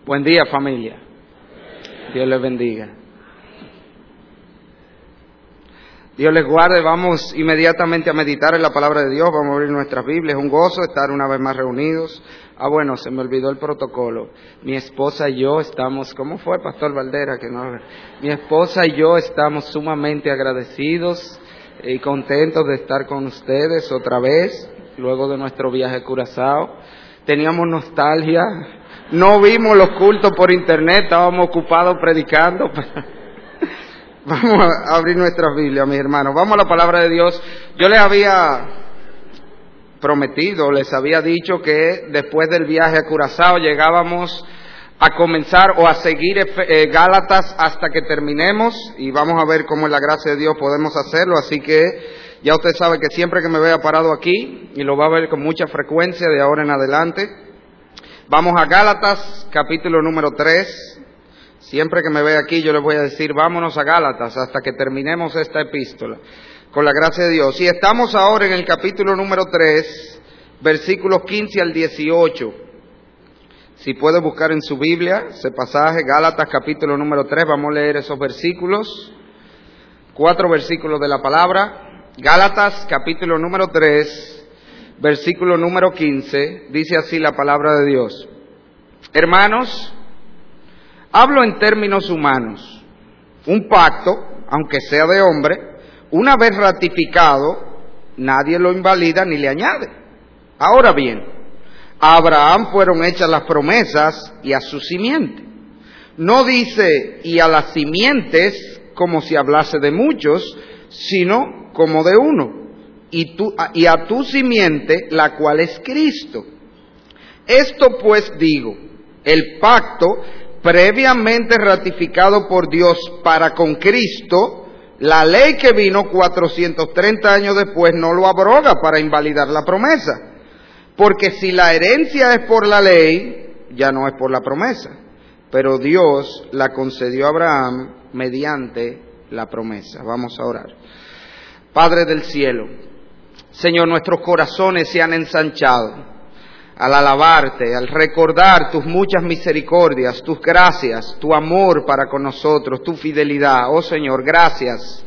Buen día, familia. Dios les bendiga. Dios les guarde. Vamos inmediatamente a meditar en la palabra de Dios. Vamos a abrir nuestras Biblias. Es un gozo estar una vez más reunidos. Bueno, se me olvidó el protocolo. Mi esposa y yo estamos... ¿Cómo fue, Pastor Valdera? Mi esposa y yo estamos sumamente agradecidos y contentos de estar con ustedes otra vez, luego de nuestro viaje a Curazao. Teníamos nostalgia. No vimos los cultos por internet, estábamos ocupados predicando. Vamos a abrir nuestras Biblias, mis hermanos. Vamos a la palabra de Dios. Yo les había prometido, les había dicho que después del viaje a Curazao llegábamos a comenzar o a seguir Gálatas hasta que terminemos, y vamos a ver cómo en la gracia de Dios podemos hacerlo. Así que ya usted sabe que siempre que me vea parado aquí, y lo va a ver con mucha frecuencia de ahora en adelante, vamos a Gálatas, capítulo número 3. Siempre que me vea aquí yo les voy a decir, vámonos a Gálatas hasta que terminemos esta epístola, con la gracia de Dios. Y estamos ahora en el capítulo número 3, versículos 15 al 18. Si puede buscar en su Biblia ese pasaje, Gálatas capítulo número 3, vamos a leer esos versículos, 4 versículos de la palabra. Gálatas capítulo número 3, versículo número 15, dice así la palabra de Dios. Hermanos, hablo en términos humanos. Un pacto, aunque sea de hombre, una vez ratificado, nadie lo invalida ni le añade. Ahora bien, a Abraham fueron hechas las promesas y a su simiente. No dice y a las simientes como si hablase de muchos, sino como de uno. Y a tu simiente, la cual es Cristo. Esto pues digo, el pacto previamente ratificado por Dios para con Cristo, la ley que vino 430 años después no lo abroga para invalidar la promesa. Porque si la herencia es por la ley, ya no es por la promesa. Pero Dios la concedió a Abraham mediante la promesa. Vamos a orar. Padre del cielo, Señor, nuestros corazones se han ensanchado al alabarte, al recordar tus muchas misericordias, tus gracias, tu amor para con nosotros, tu fidelidad. Oh Señor, gracias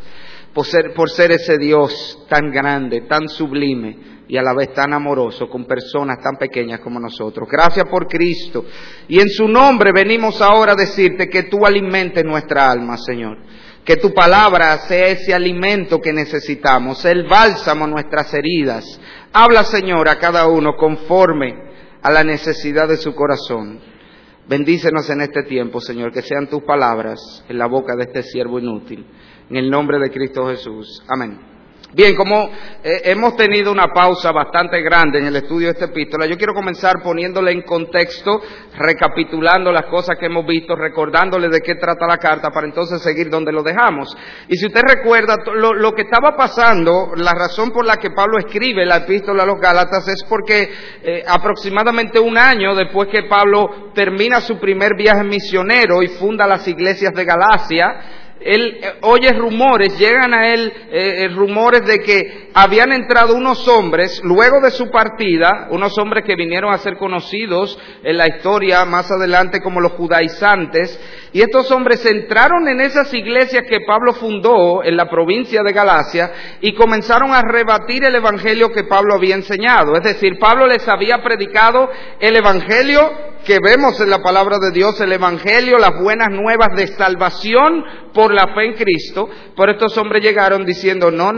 por ser ese Dios tan grande, tan sublime y a la vez tan amoroso con personas tan pequeñas como nosotros. Gracias por Cristo. Y en su nombre venimos ahora a decirte que tú alimentes nuestra alma, Señor. Que tu palabra sea ese alimento que necesitamos, el bálsamo a nuestras heridas. Habla, Señor, a cada uno conforme a la necesidad de su corazón. Bendícenos en este tiempo, Señor, que sean tus palabras en la boca de este siervo inútil. En el nombre de Cristo Jesús. Amén. Bien, como hemos tenido una pausa bastante grande en el estudio de esta epístola, yo quiero comenzar poniéndole en contexto, recapitulando las cosas que hemos visto, recordándole de qué trata la carta, para entonces seguir donde lo dejamos. Y si usted recuerda, lo que estaba pasando, la razón por la que Pablo escribe la epístola a los Gálatas es porque aproximadamente un año después que Pablo termina su primer viaje misionero y funda las iglesias de Galacia, él oye rumores, llegan a él rumores de que habían entrado unos hombres, luego de su partida, unos hombres que vinieron a ser conocidos en la historia más adelante como los judaizantes, y estos hombres entraron en esas iglesias que Pablo fundó en la provincia de Galacia y comenzaron a rebatir el evangelio que Pablo había enseñado. Es decir, Pablo les había predicado el evangelio que vemos en la palabra de Dios, el evangelio, las buenas nuevas de salvación por la fe en Cristo, pero estos hombres llegaron diciendo, no,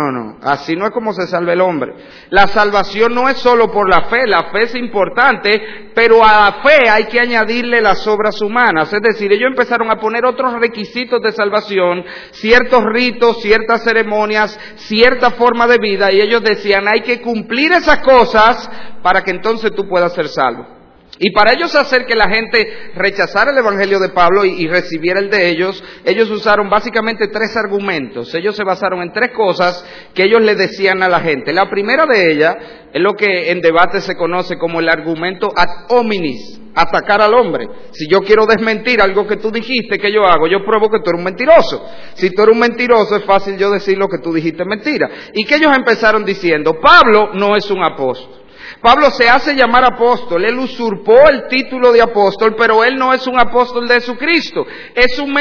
así no es como se salva el hombre. La salvación no es solo por la fe es importante, pero a la fe hay que añadirle las obras humanas. Es decir, ellos empezaron a poner otros requisitos de salvación, ciertos ritos, ciertas ceremonias, cierta forma de vida, y ellos decían, hay que cumplir esas cosas para que entonces tú puedas ser salvo. Y para ellos hacer que la gente rechazara el evangelio de Pablo y recibiera el de ellos usaron básicamente 3 argumentos. Ellos se basaron en 3 cosas que ellos le decían a la gente. La primera de ellas es lo que en debate se conoce como el argumento ad hominis, atacar al hombre. Si yo quiero desmentir algo que tú dijiste que yo hago, yo pruebo que tú eres un mentiroso. Si tú eres un mentiroso, es fácil yo decir lo que tú dijiste es mentira. Y que ellos empezaron diciendo, Pablo no es un apóstol. Pablo se hace llamar apóstol, él usurpó el título de apóstol, pero él no es un apóstol de Jesucristo, es un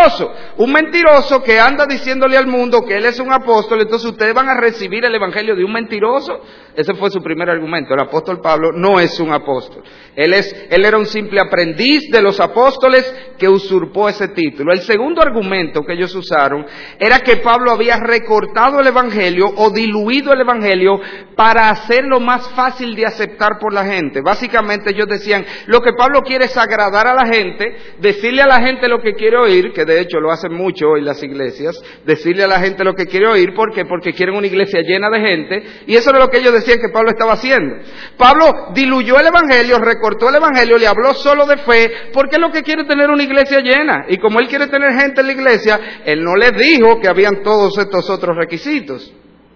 mentiroso que anda diciéndole al mundo que él es un apóstol. Entonces ustedes van a recibir el evangelio de un mentiroso. Ese fue su primer argumento. El apóstol Pablo no es un apóstol. Él era un simple aprendiz de los apóstoles que usurpó ese título. El segundo argumento que ellos usaron era que Pablo había recortado el evangelio o diluido el evangelio para hacerlo más fácil de aceptar por la gente. Básicamente ellos decían, lo que Pablo quiere es agradar a la gente, decirle a la gente lo que quiere oír, que de hecho lo hacen mucho hoy las iglesias, decirle a la gente lo que quiere oír. ¿Por qué? Porque quieren una iglesia llena de gente, y eso era lo que ellos decían que Pablo estaba haciendo. Pablo diluyó el evangelio, recortó el evangelio, le habló solo de fe, porque es lo que quiere tener una iglesia llena, y como él quiere tener gente en la iglesia, él no les dijo que habían todos estos otros requisitos.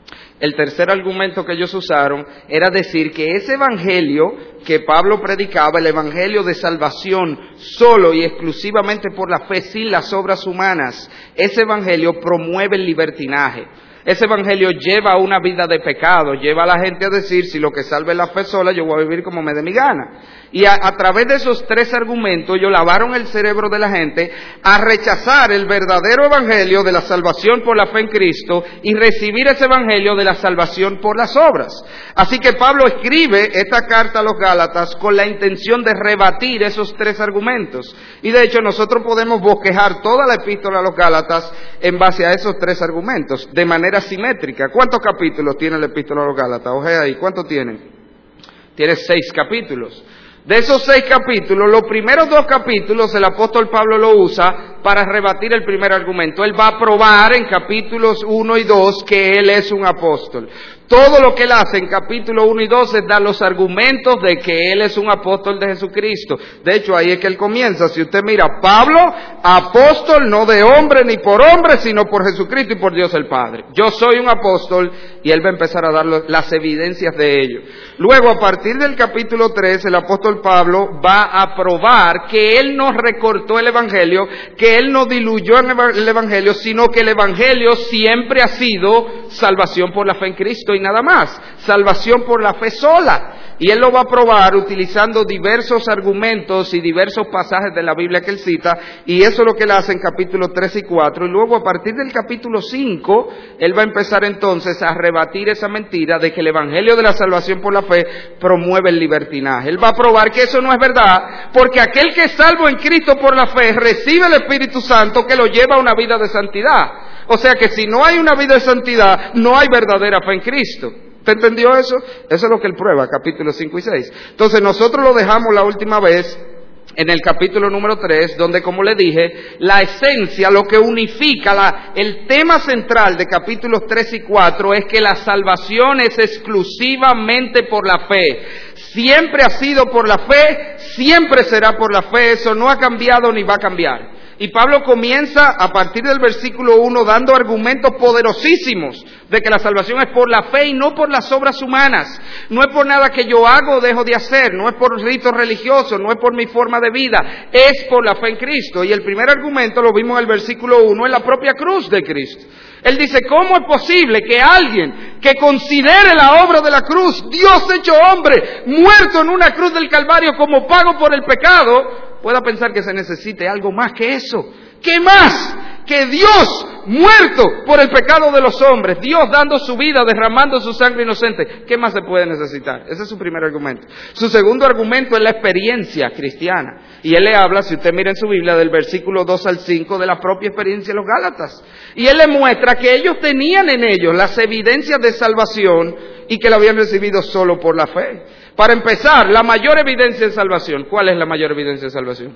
El tercer argumento que ellos usaron era decir que ese evangelio que Pablo predicaba, el evangelio de salvación solo y exclusivamente por la fe, sin las obras humanas, ese evangelio promueve el libertinaje. Ese evangelio lleva a una vida de pecado, lleva a la gente a decir, si lo que salve es la fe sola, yo voy a vivir como me dé mi gana. Y a través de esos tres argumentos, ellos lavaron el cerebro de la gente a rechazar el verdadero evangelio de la salvación por la fe en Cristo y recibir ese evangelio de la salvación por las obras. Así que Pablo escribe esta carta a los Gálatas con la intención de rebatir esos tres argumentos. Y de hecho nosotros podemos bosquejar toda la epístola a los Gálatas en base a esos tres argumentos, de manera simétrica. ¿Cuántos capítulos tiene la epístola a los Gálatas? Ojea ahí, ¿cuántos tienen? Tiene 6 capítulos. De esos 6 capítulos, los primeros 2 capítulos el apóstol Pablo lo usa para rebatir el primer argumento. Él va a probar en capítulos 1 y 2 que él es un apóstol. Todo lo que él hace en capítulo 1 y 2 es dar los argumentos de que él es un apóstol de Jesucristo. De hecho, ahí es que él comienza. Si usted mira, Pablo, apóstol no de hombre ni por hombre, sino por Jesucristo y por Dios el Padre. Yo soy un apóstol, y él va a empezar a dar las evidencias de ello. Luego, a partir del capítulo 3, el apóstol Pablo va a probar que él no recortó el evangelio, que él no diluyó el evangelio, sino que el evangelio siempre ha sido salvación por la fe en Cristo y nada más, salvación por la fe sola. Y él lo va a probar utilizando diversos argumentos y diversos pasajes de la Biblia que él cita, y eso es lo que él hace en capítulos 3 y 4, y luego a partir del capítulo 5, él va a empezar entonces a rebatir esa mentira de que el evangelio de la salvación por la fe promueve el libertinaje. Él va a probar que eso no es verdad, porque aquel que es salvo en Cristo por la fe recibe el Espíritu Santo que lo lleva a una vida de santidad. O sea que si no hay una vida de santidad, no hay verdadera fe en Cristo. ¿Usted entendió eso? Eso es lo que él prueba, capítulos 5 y 6. Entonces nosotros lo dejamos la última vez en el capítulo número 3, donde, como le dije, la esencia, lo que unifica, el tema central de capítulos 3 y 4 es que la salvación es exclusivamente por la fe. Siempre ha sido por la fe, siempre será por la fe, eso no ha cambiado ni va a cambiar. Y Pablo comienza a partir del versículo 1 dando argumentos poderosísimos de que la salvación es por la fe y no por las obras humanas. No es por nada que yo hago o dejo de hacer, no es por ritos religiosos, no es por mi forma de vida, es por la fe en Cristo. Y el primer argumento lo vimos en el versículo 1, en la propia cruz de Cristo. Él dice, ¿cómo es posible que alguien que considere la obra de la cruz, Dios hecho hombre, muerto en una cruz del Calvario como pago por el pecado, pueda pensar que se necesite algo más que eso? ¿Qué más? Que Dios muerto por el pecado de los hombres, Dios dando su vida, derramando su sangre inocente. ¿Qué más se puede necesitar? Ese es su primer argumento. Su segundo argumento es la experiencia cristiana. Y él le habla, si usted mira en su Biblia, del versículo 2 al 5, de la propia experiencia de los Gálatas. Y él le muestra que ellos tenían en ellos las evidencias de salvación y que la habían recibido solo por la fe. Para empezar, la mayor evidencia de salvación. ¿Cuál es la mayor evidencia de salvación?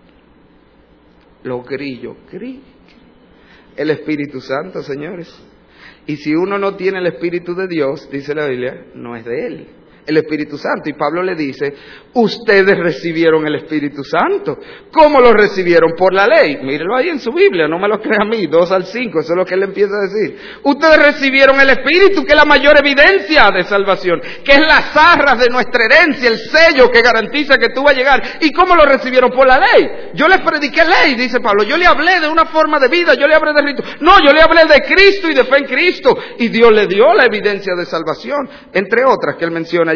Los grillos. El Espíritu Santo, señores. Y si uno no tiene el Espíritu de Dios, dice la Biblia, no es de Él. El Espíritu Santo. Y Pablo le dice, ustedes recibieron el Espíritu Santo. ¿Cómo lo recibieron? Por la ley. Mírelo ahí en su Biblia, no me lo crea a mí, 2 al 5, eso es lo que él empieza a decir. Ustedes recibieron el Espíritu, que es la mayor evidencia de salvación, que es las arras de nuestra herencia, el sello que garantiza que tú vas a llegar. ¿Y cómo lo recibieron? Por la ley. Yo les prediqué ley, dice Pablo. Yo le hablé de una forma de vida, yo le hablé de rito. No, yo le hablé de Cristo y de fe en Cristo. Y Dios le dio la evidencia de salvación, entre otras que él menciona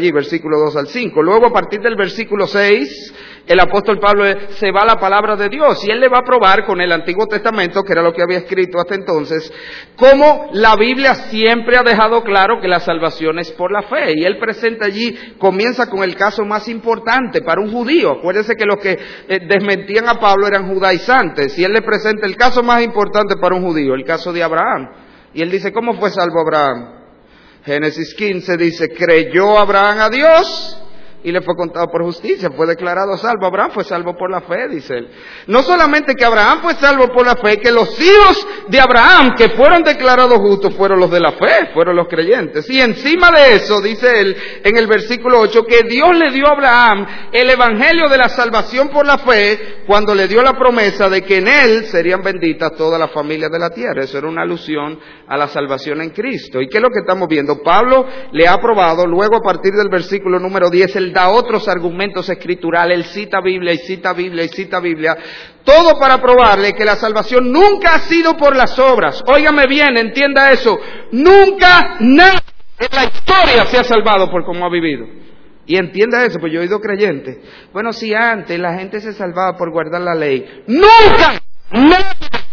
allí, versículo 2 al 5. Luego, a partir del versículo 6, el apóstol Pablo se va a la palabra de Dios y él le va a probar con el Antiguo Testamento, que era lo que había escrito hasta entonces, cómo la Biblia siempre ha dejado claro que la salvación es por la fe. Y él presenta allí, comienza con el caso más importante para un judío. Acuérdense que los que desmentían a Pablo eran judaizantes, y él le presenta el caso más importante para un judío, el caso de Abraham. Y él dice, ¿cómo fue salvo Abraham? Génesis 15 dice, creyó Abraham a Dios y le fue contado por justicia, fue declarado salvo. Abraham fue salvo por la fe, dice él. No solamente que Abraham fue salvo por la fe, que los hijos de Abraham que fueron declarados justos fueron los de la fe, fueron los creyentes. Y encima de eso, dice él en el versículo 8, que Dios le dio a Abraham el evangelio de la salvación por la fe, cuando le dio la promesa de que en él serían benditas todas las familias de la tierra. Eso era una alusión a la salvación en Cristo. ¿Y qué es lo que estamos viendo? Pablo le ha probado, luego a partir del versículo número 10, él da otros argumentos escriturales, él cita Biblia y cita Biblia y cita Biblia, todo para probarle que la salvación nunca ha sido por las obras. Óigame bien, entienda eso, nunca nadie en la historia se ha salvado por cómo ha vivido. Y entienda eso, pues yo he oído creyentes. Bueno, si antes la gente se salvaba por guardar la ley, nunca nadie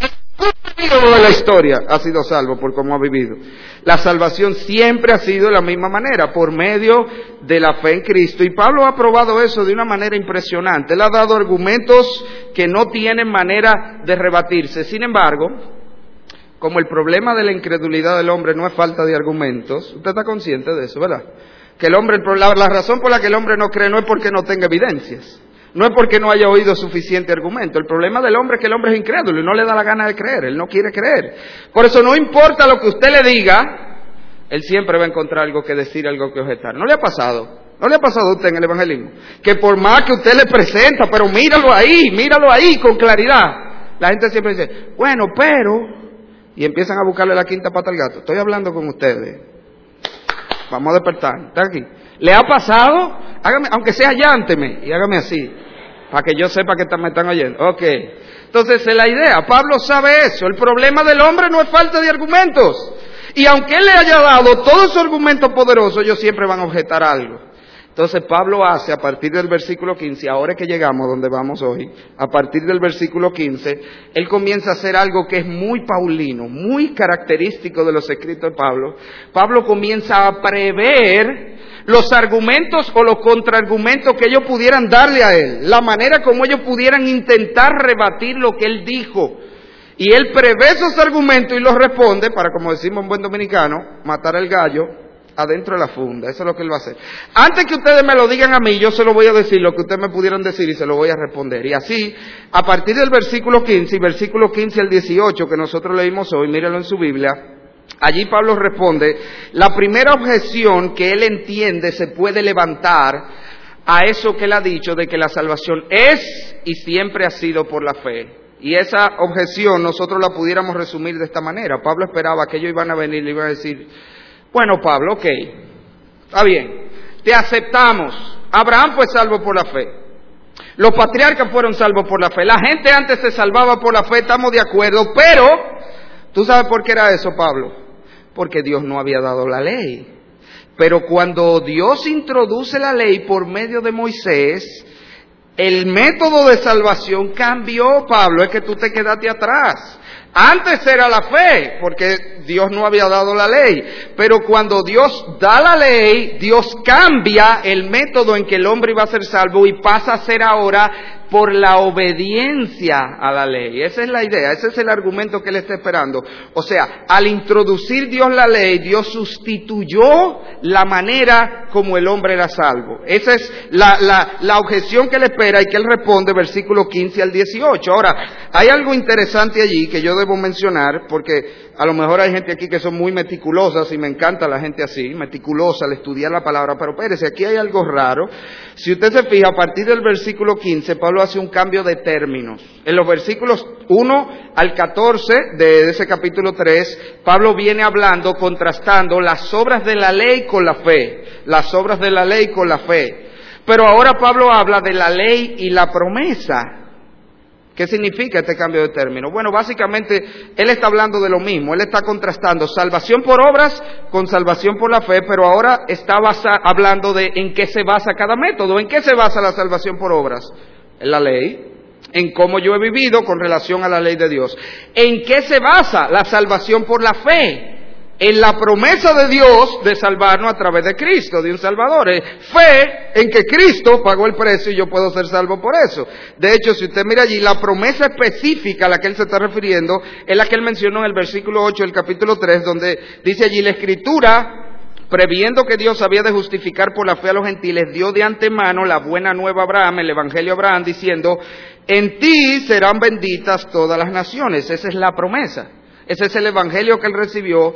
de la historia ha sido salvo por cómo ha vivido. La salvación siempre ha sido de la misma manera, por medio de la fe en Cristo. Y Pablo ha probado eso de una manera impresionante. Él ha dado argumentos que no tienen manera de rebatirse. Sin embargo, como el problema de la incredulidad del hombre no es falta de argumentos, usted está consciente de eso, ¿verdad? Que el hombre, la razón por la que el hombre no cree no es porque no tenga evidencias. No es porque no haya oído suficiente argumento. El problema del hombre es que el hombre es incrédulo y no le da la gana de creer. Él no quiere creer. Por eso no importa lo que usted le diga, él siempre va a encontrar algo que decir, algo que objetar. ¿No le ha pasado? ¿No le ha pasado a usted en el evangelismo? Que por más que usted le presenta, pero míralo ahí, con claridad. La gente siempre dice, bueno, pero... Y empiezan a buscarle la quinta pata al gato. Estoy hablando con ustedes. Vamos a despertar. ¿Está aquí? ¿Le ha pasado? Hágame, aunque sea llánteme y hágame así, para que yo sepa que me están oyendo. Ok. Entonces, la idea, Pablo sabe eso. El problema del hombre no es falta de argumentos. Y aunque él le haya dado todos sus argumentos poderosos, ellos siempre van a objetar algo. Entonces, Pablo hace, a partir del versículo 15, ahora que llegamos donde vamos hoy, a partir del versículo 15, él comienza a hacer algo que es muy paulino, muy característico de los escritos de Pablo. Pablo comienza a prever los argumentos o los contraargumentos que ellos pudieran darle a él, la manera como ellos pudieran intentar rebatir lo que él dijo. Y él prevé esos argumentos y los responde para, como decimos en buen dominicano, matar al gallo adentro de la funda. Eso es lo que él va a hacer. Antes que ustedes me lo digan a mí, yo se lo voy a decir lo que ustedes me pudieran decir y se lo voy a responder. Y así, a partir del versículo 15 y versículo 15 al 18 que nosotros leímos hoy, mírenlo en su Biblia, allí Pablo responde la primera objeción que él entiende se puede levantar a eso que él ha dicho de que la salvación es y siempre ha sido por la fe. Y esa objeción nosotros la pudiéramos resumir de esta manera. Pablo esperaba que ellos iban a venir y le iban a decir, bueno, Pablo, ok, está bien, te aceptamos. Abraham fue salvo por la fe. Los patriarcas fueron salvos por la fe. La gente antes se salvaba por la fe, estamos de acuerdo, pero ¿tú sabes por qué era eso, Pablo? Porque Dios no había dado la ley. Pero cuando Dios introduce la ley por medio de Moisés, el método de salvación cambió, Pablo, es que tú te quedaste atrás. Antes era la fe, porque Dios no había dado la ley. Pero cuando Dios da la ley, Dios cambia el método en que el hombre iba a ser salvo y pasa a ser ahora por la obediencia a la ley. Esa es la idea, ese es el argumento que él está esperando. O sea, al introducir Dios la ley, Dios sustituyó la manera como el hombre era salvo. Esa es la objeción que él espera y que él responde, versículo 15 al 18. Ahora, hay algo interesante allí que yo debo mencionar, porque a lo mejor hay gente aquí que son muy meticulosas y me encanta la gente así, meticulosa al estudiar la palabra, pero espérese, aquí hay algo raro. Si usted se fija, a partir del versículo 15, Pablo hace un cambio de términos. En los versículos 1 al 14 de ese capítulo 3, Pablo viene hablando, contrastando las obras de la ley con la fe, las obras de la ley con la fe. Pero ahora Pablo habla de la ley y la promesa. ¿Qué significa este cambio de término? Bueno, básicamente él está hablando de lo mismo, él está contrastando salvación por obras con salvación por la fe, pero ahora está hablando de en qué se basa cada método. ¿En qué se basa la salvación por obras? En la ley, en cómo yo he vivido con relación a la ley de Dios. ¿En qué se basa la salvación por la fe? En la promesa de Dios de salvarnos a través de Cristo, de un Salvador. Fe en que Cristo pagó el precio y yo puedo ser salvo por eso. De hecho, si usted mira allí, la promesa específica a la que él se está refiriendo es la que él mencionó en el versículo 8 del capítulo 3, donde dice allí: la Escritura, previendo que Dios había de justificar por la fe a los gentiles, dio de antemano la buena nueva a Abraham, el evangelio a Abraham, diciendo: en ti serán benditas todas las naciones. Esa es la promesa. Ese es el evangelio que él recibió.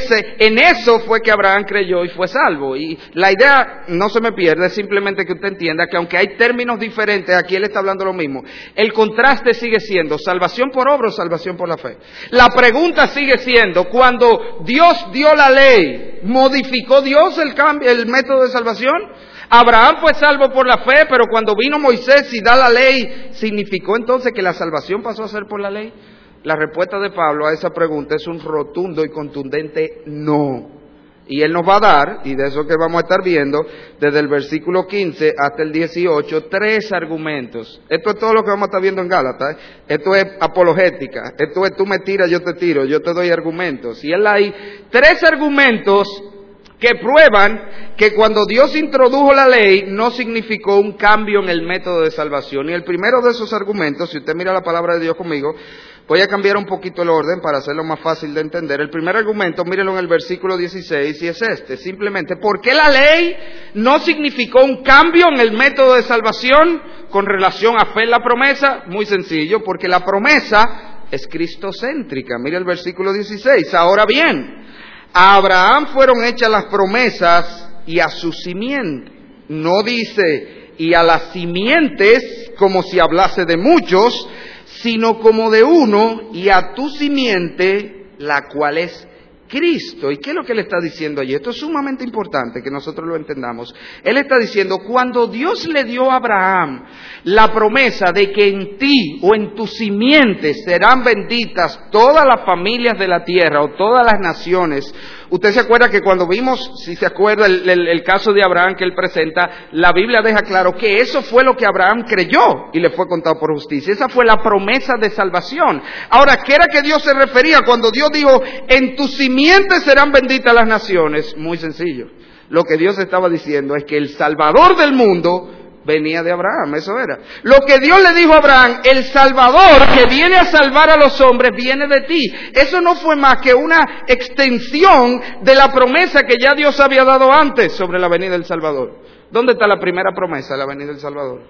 En eso fue que Abraham creyó y fue salvo. Y la idea, no se me pierde, es simplemente que usted entienda que aunque hay términos diferentes, aquí él está hablando lo mismo. El contraste sigue siendo salvación por obra o salvación por la fe. La pregunta sigue siendo, cuando Dios dio la ley, ¿modificó Dios el método de salvación? Abraham fue salvo por la fe, pero cuando vino Moisés y da la ley, ¿significó entonces que la salvación pasó a ser por la ley? La respuesta de Pablo a esa pregunta es un rotundo y contundente no. Y él nos va a dar, y de eso que vamos a estar viendo, desde el versículo 15 hasta el 18, 3 argumentos. Esto es todo lo que vamos a estar viendo en Gálatas. Esto es apologética. Esto es tú me tiras, yo te tiro, yo te doy argumentos. Y él hay 3 argumentos que prueban que cuando Dios introdujo la ley no significó un cambio en el método de salvación. Y el primero de esos argumentos, si usted mira la palabra de Dios conmigo, voy a cambiar un poquito el orden para hacerlo más fácil de entender. El primer argumento, mírenlo en el versículo 16, y es este, simplemente, ¿por qué la ley no significó un cambio en el método de salvación con relación a fe en la promesa? Muy sencillo, porque la promesa es cristocéntrica. Mire el versículo 16, ahora bien, a Abraham fueron hechas las promesas y a su simiente. No dice, y a las simientes, como si hablase de muchos, sino como de uno, y a tu simiente, la cual es Cristo. ¿Y qué es lo que él está diciendo allí? Esto es sumamente importante que nosotros lo entendamos. Él está diciendo, cuando Dios le dio a Abraham la promesa de que en ti o en tu simiente serán benditas todas las familias de la tierra o todas las naciones. Usted se acuerda que cuando vimos, si se acuerda el caso de Abraham que él presenta, la Biblia deja claro que eso fue lo que Abraham creyó y le fue contado por justicia. Esa fue la promesa de salvación. Ahora, ¿qué era que Dios se refería cuando Dios dijo, en tu simiente serán benditas las naciones? Muy sencillo. Lo que Dios estaba diciendo es que el Salvador del mundo venía de Abraham, eso era. Lo que Dios le dijo a Abraham, el Salvador que viene a salvar a los hombres viene de ti. Eso no fue más que una extensión de la promesa que ya Dios había dado antes sobre la venida del Salvador. ¿Dónde está la primera promesa de la venida del Salvador?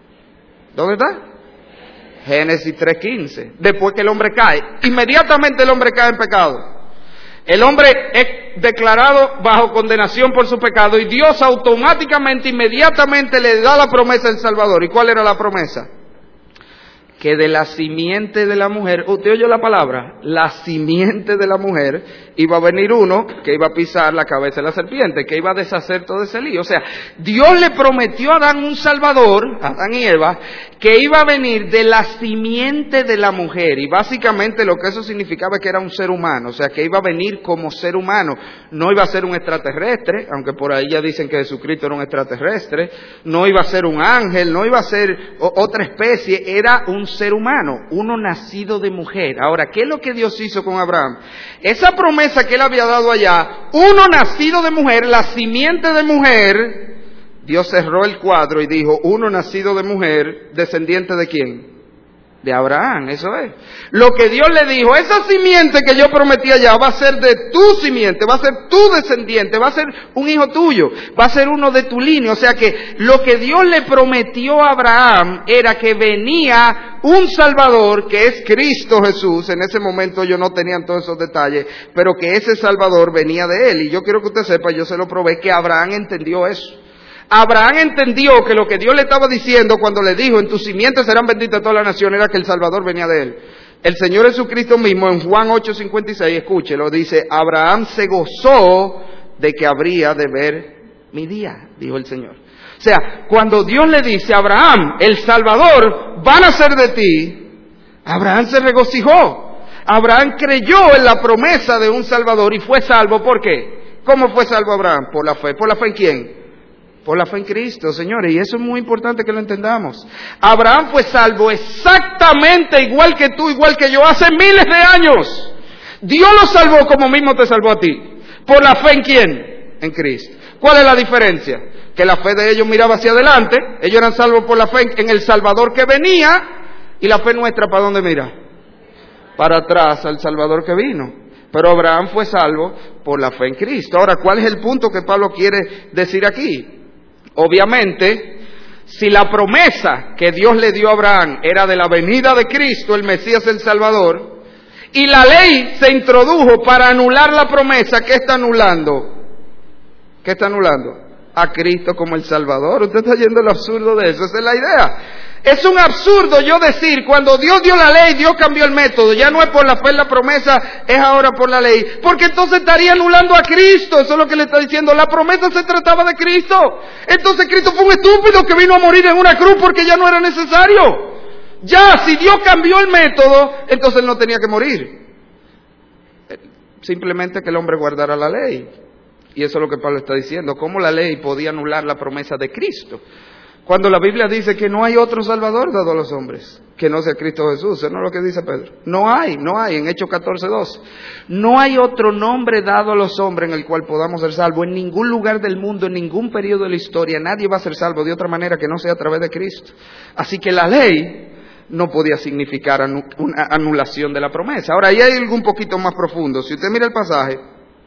¿Dónde está? Génesis 3:15. Después que el hombre cae, inmediatamente el hombre cae en pecado. El hombre es declarado bajo condenación por su pecado y Dios automáticamente, inmediatamente le da la promesa del Salvador. ¿Y cuál era la promesa? Que de la simiente de la mujer, ¿usted oyó la palabra? La simiente de la mujer, iba a venir uno que iba a pisar la cabeza de la serpiente, que iba a deshacer todo ese lío. O sea, Dios le prometió a Adán un Salvador, a Adán y Eva, que iba a venir de la simiente de la mujer. Y básicamente lo que eso significaba es que era un ser humano, o sea, que iba a venir como ser humano. No iba a ser un extraterrestre, aunque por ahí ya dicen que Jesucristo era un extraterrestre. No iba a ser un ángel, no iba a ser otra especie, era un ser humano, uno nacido de mujer. Ahora, ¿qué es lo que Dios hizo con Abraham? Esa promesa que él había dado allá, uno nacido de mujer, la simiente de mujer, Dios cerró el cuadro y dijo, uno nacido de mujer, ¿descendiente de quién? De Abraham, eso es. Lo que Dios le dijo, esa simiente que yo prometí allá va a ser de tu simiente, va a ser tu descendiente, va a ser un hijo tuyo, va a ser uno de tu línea. O sea que lo que Dios le prometió a Abraham era que venía un Salvador, que es Cristo Jesús. En ese momento yo no tenía todos esos detalles, pero que ese Salvador venía de él. Y yo quiero que usted sepa, yo se lo probé, que Abraham entendió eso. Abraham entendió que lo que Dios le estaba diciendo cuando le dijo, en tu simiente serán benditas todas las naciones, era que el Salvador venía de él. El Señor Jesucristo mismo en Juan 8:56, escúchelo, dice, Abraham se gozó de que habría de ver mi día, dijo el Señor. O sea, cuando Dios le dice a Abraham, el Salvador va a nacer de ti, Abraham se regocijó. Abraham creyó en la promesa de un Salvador y fue salvo. ¿Por qué? ¿Cómo fue salvo Abraham? Por la fe. ¿Por la fe en quién? Por la fe en Cristo, señores, y eso es muy importante que lo entendamos. Abraham fue salvo exactamente igual que tú, igual que yo, hace miles de años. Dios lo salvó como mismo te salvó a ti. ¿Por la fe en quién? En Cristo. ¿Cuál es la diferencia? Que la fe de ellos miraba hacia adelante, ellos eran salvos por la fe en el Salvador que venía, y la fe nuestra, ¿para dónde mira? Para atrás, al Salvador que vino. Pero Abraham fue salvo por la fe en Cristo. Ahora, ¿cuál es el punto que Pablo quiere decir aquí? Obviamente, si la promesa que Dios le dio a Abraham era de la venida de Cristo, el Mesías, el Salvador, y la ley se introdujo para anular la promesa, ¿qué está anulando? ¿Qué está anulando? A Cristo como el Salvador. Usted está yendo al absurdo de eso, esa es la idea. Es un absurdo yo decir, cuando Dios dio la ley, Dios cambió el método. Ya no es por la fe en la promesa, es ahora por la ley. Porque entonces estaría anulando a Cristo. Eso es lo que le está diciendo. La promesa se trataba de Cristo. Entonces Cristo fue un estúpido que vino a morir en una cruz porque ya no era necesario. Ya, si Dios cambió el método, entonces Él no tenía que morir. Simplemente que el hombre guardara la ley. Y eso es lo que Pablo está diciendo. ¿Cómo la ley podía anular la promesa de Cristo? Cuando la Biblia dice que no hay otro Salvador dado a los hombres, que no sea Cristo Jesús. Eso no es lo que dice Pedro. No hay, en Hechos 14:2. No hay otro nombre dado a los hombres en el cual podamos ser salvos. En ningún lugar del mundo, en ningún periodo de la historia, nadie va a ser salvo de otra manera que no sea a través de Cristo. Así que la ley no podía significar una anulación de la promesa. Ahora, ahí hay algo un poquito más profundo. Si usted mira el pasaje,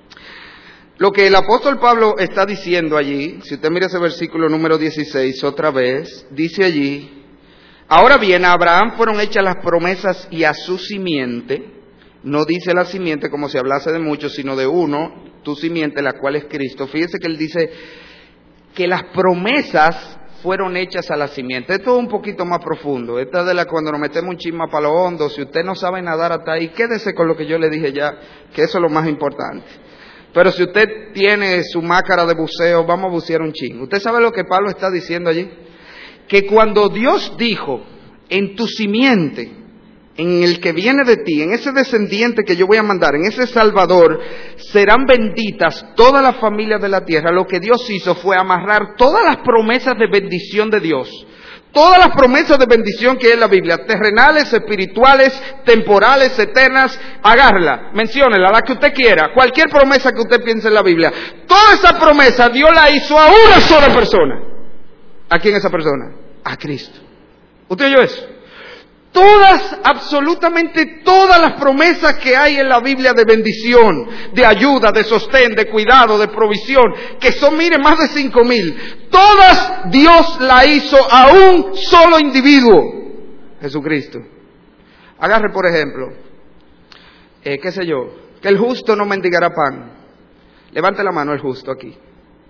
lo que el apóstol Pablo está diciendo allí, si usted mira ese versículo número 16 otra vez, dice allí: ahora bien, a Abraham fueron hechas las promesas y a su simiente. No dice la simiente como si hablase de muchos, sino de uno, tu simiente, la cual es Cristo. Fíjese que él dice que las promesas fueron hechas a la simiente. Esto es un poquito más profundo. Esta es de la cuando nos metemos un chisme para lo hondo. Si usted no sabe nadar hasta ahí, quédese con lo que yo le dije ya, que eso es lo más importante. Pero si usted tiene su máscara de buceo, vamos a bucear un chin. ¿Usted sabe lo que Pablo está diciendo allí? Que cuando Dios dijo, en tu simiente, en el que viene de ti, en ese descendiente que yo voy a mandar, en ese Salvador, serán benditas todas las familias de la tierra. Lo que Dios hizo fue amarrar todas las promesas de bendición de Dios. Todas las promesas de bendición que hay en la Biblia, terrenales, espirituales, temporales, eternas, agárrela, menciónela, la que usted quiera, cualquier promesa que usted piense en la Biblia. Toda esa promesa Dios la hizo a una sola persona. ¿A quién esa persona? A Cristo. ¿Usted oyó eso? Todas, absolutamente todas las promesas que hay en la Biblia de bendición, de ayuda, de sostén, de cuidado, de provisión, que son, mire, más de 5,000, todas Dios la hizo a un solo individuo, Jesucristo. Agarre, por ejemplo, qué sé yo, que el justo no mendigará pan. Levante la mano el justo aquí.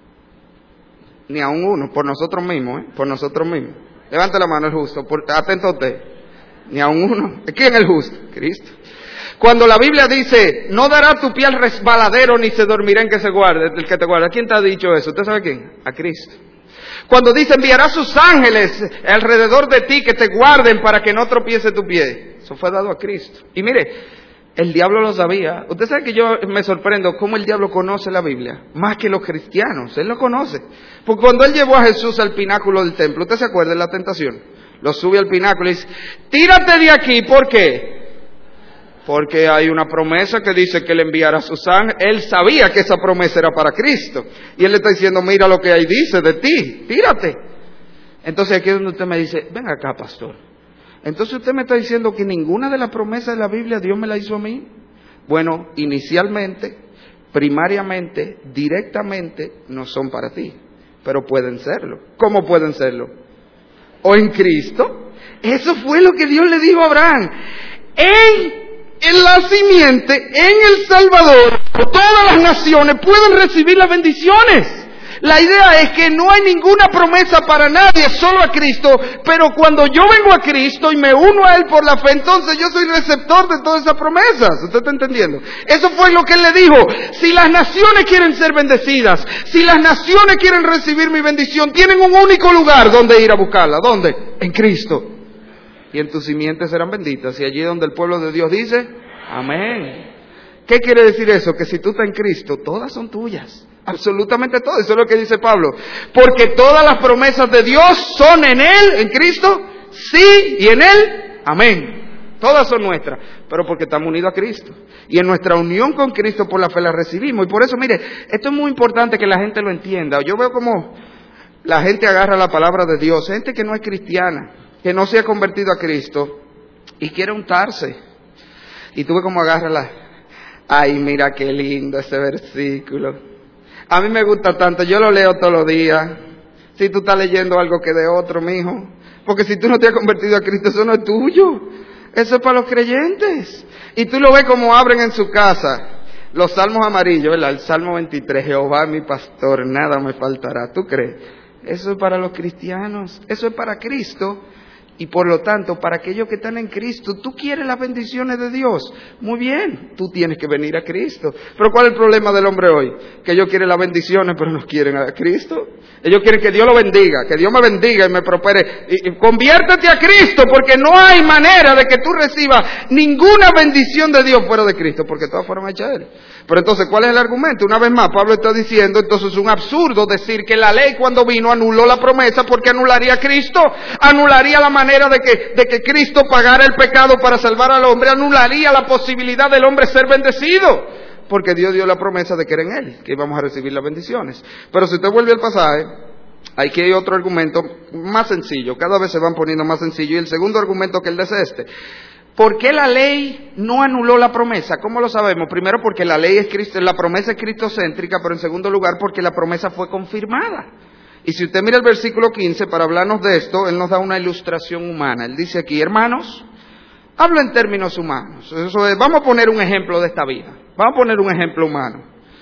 Ni a uno, por nosotros mismos, por nosotros mismos. Levante la mano el justo, atento a usted. Ni a uno. ¿Quién es el justo? Cristo. Cuando la Biblia dice, no dará tu pie al resbaladero ni se dormirá en que se guarde, el que te guarda. ¿Quién te ha dicho eso? ¿Usted sabe quién? A Cristo. Cuando dice, enviará sus ángeles alrededor de ti que te guarden para que no tropiece tu pie. Eso fue dado a Cristo. Y mire, el diablo lo sabía. Usted sabe que yo me sorprendo cómo el diablo conoce la Biblia, más que los cristianos. Él lo conoce. Porque cuando él llevó a Jesús al pináculo del templo, ¿usted se acuerda de la tentación? Lo sube al pináculo y dice, tírate de aquí, ¿por qué? Porque hay una promesa que dice que él enviará a sus ángeles. Él sabía que esa promesa era para Cristo. Y él le está diciendo, mira lo que ahí dice de ti, tírate. Entonces aquí es donde usted me dice, ven acá, pastor. Entonces usted me está diciendo que ninguna de las promesas de la Biblia Dios me la hizo a mí. Bueno, inicialmente, primariamente, directamente, no son para ti. Pero pueden serlo. ¿Cómo pueden serlo? O en Cristo. Eso fue lo que Dios le dijo a Abraham. En la simiente, en el Salvador, todas las naciones pueden recibir las bendiciones. La idea es que no hay ninguna promesa para nadie, solo a Cristo. Pero cuando yo vengo a Cristo y me uno a Él por la fe, entonces yo soy receptor de todas esas promesas. ¿Usted está entendiendo? Eso fue lo que Él le dijo. Si las naciones quieren ser bendecidas, si las naciones quieren recibir mi bendición, tienen un único lugar donde ir a buscarla. ¿Dónde? En Cristo. y en tu simiente serán benditas. Y allí donde el pueblo de Dios dice, amén. ¿Qué quiere decir eso? Que si tú estás en Cristo, todas son tuyas. Absolutamente todas. Eso es lo que dice Pablo. Porque todas las promesas de Dios son en Él, en Cristo, sí, y en Él, amén. Todas son nuestras, pero porque estamos unidos a Cristo. Y en nuestra unión con Cristo por la fe la recibimos. Y por eso, mire, esto es muy importante que la gente lo entienda. Yo veo como la gente agarra la palabra de Dios, gente que no es cristiana, que no se ha convertido a Cristo y quiere untarse. Y tú ves cómo agarra la... Ay, mira qué lindo ese versículo. A mí me gusta tanto, yo lo leo todos los días. Si tú estás leyendo algo que de otro, mijo. Porque si tú no te has convertido a Cristo, eso no es tuyo. Eso es para los creyentes. Y tú lo ves como abren en su casa los salmos amarillos, ¿verdad? El Salmo 23, Jehová mi pastor, nada me faltará. ¿Tú crees? Eso es para los cristianos, eso es para Cristo. Y por lo tanto, para aquellos que están en Cristo, tú quieres las bendiciones de Dios. Muy bien, tú tienes que venir a Cristo. Pero ¿cuál es el problema del hombre hoy? Que ellos quieren las bendiciones, pero no quieren a Cristo. Ellos quieren que Dios lo bendiga, que Dios me bendiga y me prospere. Y conviértete a Cristo, porque no hay manera de que tú recibas ninguna bendición de Dios fuera de Cristo, porque todas fueron hechas a Él. Pero entonces, ¿cuál es el argumento? Una vez más, Pablo está diciendo, entonces es un absurdo decir que la ley cuando vino anuló la promesa porque anularía a Cristo, anularía la manera de que Cristo pagara el pecado para salvar al hombre, anularía la posibilidad del hombre ser bendecido, porque Dios dio la promesa de que era en Él, que íbamos a recibir las bendiciones. Pero si usted vuelve al pasaje, aquí hay otro argumento más sencillo, cada vez se van poniendo más sencillo, y el segundo argumento que él dice es este. ¿Por qué la ley no anuló la promesa? ¿Cómo lo sabemos? Primero, porque la ley es Cristo, la promesa es cristocéntrica, pero en segundo lugar, porque la promesa fue confirmada. Y si usted mira el versículo 15, para hablarnos de esto, él nos da una ilustración humana. Él dice aquí, hermanos, hablo en términos humanos. Eso es, vamos a poner un ejemplo de esta vida. Vamos a poner un ejemplo humano.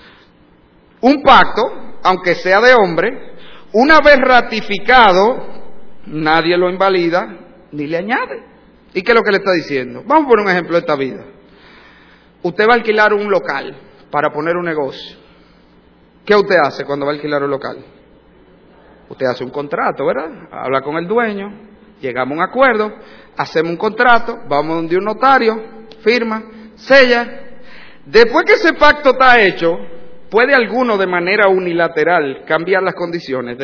Un pacto, aunque sea de hombre, una vez ratificado, nadie lo invalida ni le añade. ¿Y qué es lo que le está diciendo? Vamos a poner un ejemplo de esta vida. Usted va a alquilar un local para poner un negocio. ¿Qué usted hace cuando va a alquilar un local? Usted hace un contrato, ¿verdad? Habla con el dueño, llegamos a un acuerdo, hacemos un contrato, vamos donde un notario, firma, sella. Después que ese pacto está hecho, ¿puede alguno de manera unilateral cambiar las condiciones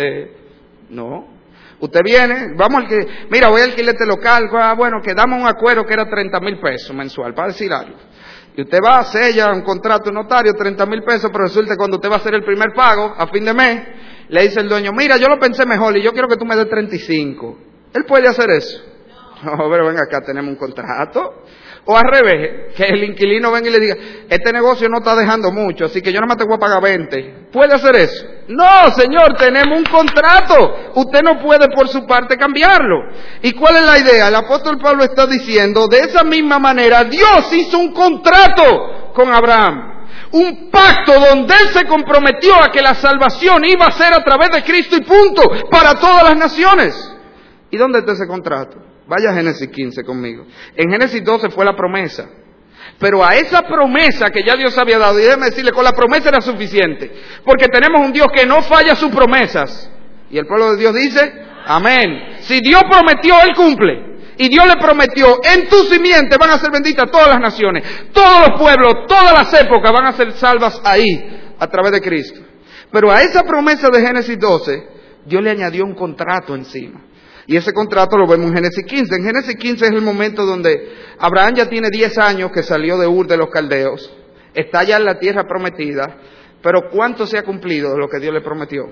No. Usted viene, mira, voy a alquilar este local, bueno, quedamos un acuerdo que era 30,000 pesos mensual, para decir algo. Y usted va, sella un contrato notario, 30,000 pesos, pero resulta que cuando usted va a hacer el primer pago, a fin de mes, le dice el dueño, mira, yo lo pensé mejor y yo quiero que tú me des 35. ¿Él puede hacer eso? No, pero venga acá, tenemos un contrato. O al revés, que el inquilino venga y le diga, este negocio no está dejando mucho, así que yo nada más te voy a pagar 20. ¿Puede hacer eso? No, señor, tenemos un contrato. Usted no puede por su parte cambiarlo. ¿Y cuál es la idea? El apóstol Pablo está diciendo, de esa misma manera, Dios hizo un contrato con Abraham. Un pacto donde él se comprometió a que la salvación iba a ser a través de Cristo y punto, para todas las naciones. ¿Y dónde está ese contrato? Vaya a Génesis 15 conmigo. En Génesis 12 fue la promesa. Pero a esa promesa que ya Dios había dado, y déjeme decirle, con la promesa era suficiente. Porque tenemos un Dios que no falla sus promesas. Y el pueblo de Dios dice, amén. Si Dios prometió, Él cumple. Y Dios le prometió, en tu simiente van a ser benditas todas las naciones. Todos los pueblos, todas las épocas van a ser salvas ahí, a través de Cristo. Pero a esa promesa de Génesis 12, Dios le añadió un contrato encima. Y ese contrato lo vemos en Génesis 15. En Génesis 15 es el momento donde Abraham ya tiene 10 años que salió de Ur de los Caldeos. Está ya en la tierra prometida. Pero ¿cuánto se ha cumplido de lo que Dios le prometió?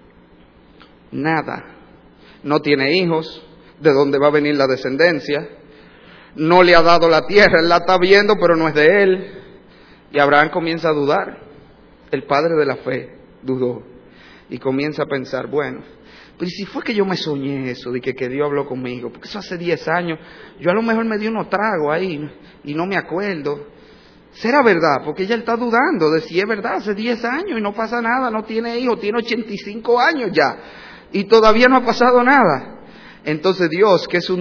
Nada. No tiene hijos. ¿De dónde va a venir la descendencia? No le ha dado la tierra. Él la está viendo, pero no es de él. Y Abraham comienza a dudar. El padre de la fe dudó. Y comienza a pensar, bueno, pero ¿y si fue que yo me soñé eso, de que Dios habló conmigo? Porque eso hace 10 años, yo a lo mejor me di unos tragos ahí y no me acuerdo. ¿Será verdad? Porque ella está dudando de si es verdad, hace 10 años y no pasa nada, no tiene hijos, tiene 85 años ya y todavía no ha pasado nada. Entonces Dios, que es un Dios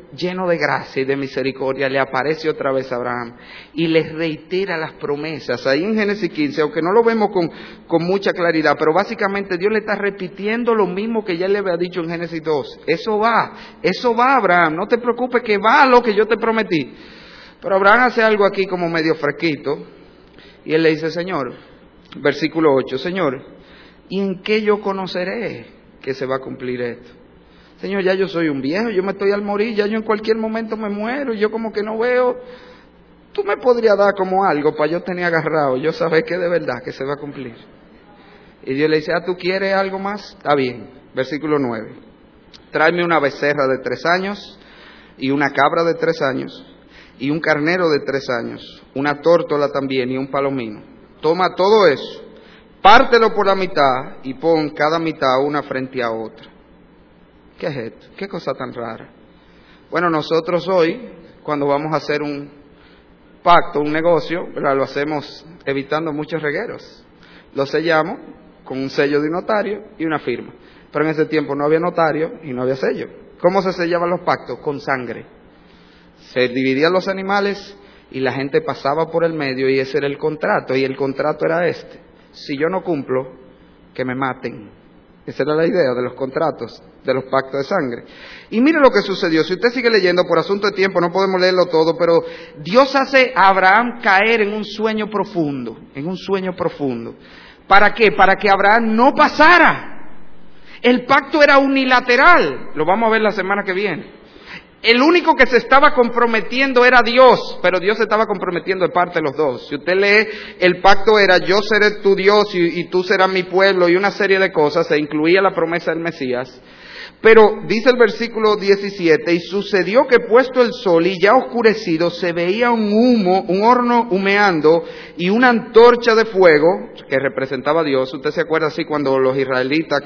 lleno de gracia y de misericordia, le aparece otra vez a Abraham y le reitera las promesas. Ahí en Génesis 15, aunque no lo vemos con mucha claridad, pero básicamente Dios le está repitiendo lo mismo que ya le había dicho en Génesis 2. Eso va, Abraham, no te preocupes que va lo que yo te prometí. Pero Abraham hace algo aquí como medio fresquito y él le dice, Señor, versículo 8, Señor, ¿y en qué yo conoceré que se va a cumplir esto? Señor, ya yo soy un viejo, yo me estoy al morir, ya yo en cualquier momento me muero y yo como que no veo. Tú me podrías dar como algo para yo tener agarrado, yo saber que de verdad que se va a cumplir. Y Dios le dice, ¿tú quieres algo más? Está bien. Versículo 9. Tráeme una becerra de 3 años y una cabra de 3 años y un carnero de 3 años, una tórtola también y un palomino. Toma todo eso, pártelo por la mitad y pon cada mitad una frente a otra. ¿Qué es esto? ¿Qué cosa tan rara? Bueno, nosotros hoy, cuando vamos a hacer un pacto, un negocio, ¿verdad?, lo hacemos evitando muchos regueros. Lo sellamos con un sello de un notario y una firma. Pero en ese tiempo no había notario y no había sello. ¿Cómo se sellaban los pactos? Con sangre. Se dividían los animales y la gente pasaba por el medio y ese era el contrato. Y el contrato era este: si yo no cumplo, que me maten. Esa era la idea de los contratos, de los pactos de sangre. Y mire lo que sucedió. Si usted sigue leyendo, por asunto de tiempo no podemos leerlo todo, pero Dios hace a Abraham caer en un sueño profundo, ¿Para qué? Para que Abraham no pasara. El pacto era unilateral, lo vamos a ver la semana que viene. El único que se estaba comprometiendo era Dios, pero Dios se estaba comprometiendo de parte de los dos. Si usted lee, el pacto era yo seré tu Dios y tú serás mi pueblo y una serie de cosas, se incluía la promesa del Mesías. Pero dice el versículo 17, y sucedió que puesto el sol y ya oscurecido se veía un humo, un horno humeando y una antorcha de fuego que representaba a Dios. Usted se acuerda así cuando los israelitas,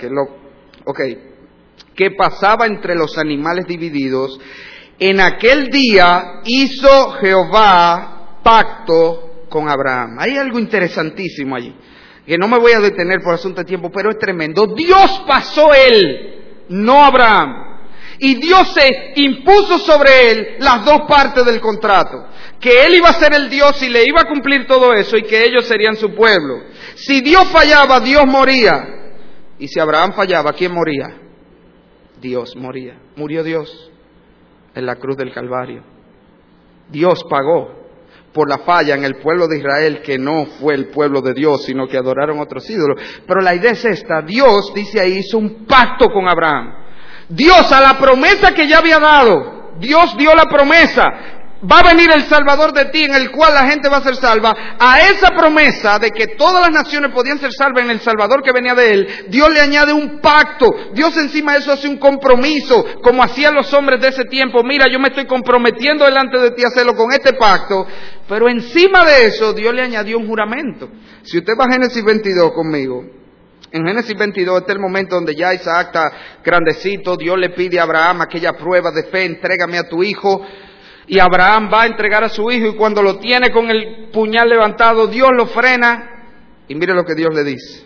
que pasaba entre los animales divididos. En aquel día hizo Jehová pacto con Abraham. Hay algo interesantísimo allí, que no me voy a detener por asunto de tiempo, pero es tremendo. Dios pasó él, no Abraham. Y Dios se impuso sobre él las dos partes del contrato. Que él iba a ser el Dios y le iba a cumplir todo eso y que ellos serían su pueblo. Si Dios fallaba, Dios moría. Y si Abraham fallaba, ¿quién moría? Dios moría. Murió Dios en la cruz del Calvario. Dios pagó por la falla en el pueblo de Israel, que no fue el pueblo de Dios, sino que adoraron otros ídolos. Pero la idea es esta: Dios, dice ahí, hizo un pacto con Abraham. Dios, a la promesa que ya había dado, Dios dio la promesa: va a venir el Salvador de ti, en el cual la gente va a ser salva. A esa promesa de que todas las naciones podían ser salvas en el Salvador que venía de él, Dios le añade un pacto. Dios encima de eso hace un compromiso, como hacían los hombres de ese tiempo. Mira, yo me estoy comprometiendo delante de ti a hacerlo con este pacto. Pero encima de eso, Dios le añadió un juramento. Si usted va a Génesis 22 conmigo, en Génesis 22 este es el momento donde ya Isaac está grandecito. Dios le pide a Abraham aquella prueba de fe: entrégame a tu hijo. Y Abraham va a entregar a su hijo, y cuando lo tiene con el puñal levantado, Dios lo frena. Y mire lo que Dios le dice: